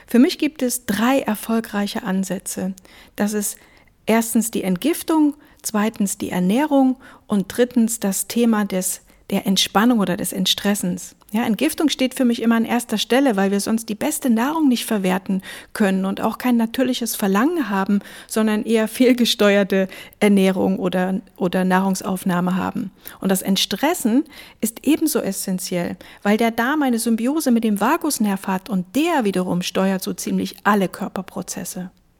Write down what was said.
Für mich gibt es 3 erfolgreiche Ansätze. Das ist erstens die Entgiftung, zweitens die Ernährung und drittens das Thema der Entspannung oder des Entstressens. Ja, Entgiftung steht für mich immer an erster Stelle, weil wir sonst die beste Nahrung nicht verwerten können und auch kein natürliches Verlangen haben, sondern eher fehlgesteuerte Ernährung oder Nahrungsaufnahme haben. Und das Entstressen ist ebenso essentiell, weil der Darm eine Symbiose mit dem Vagusnerv hat und der wiederum steuert so ziemlich alle Körperprozesse.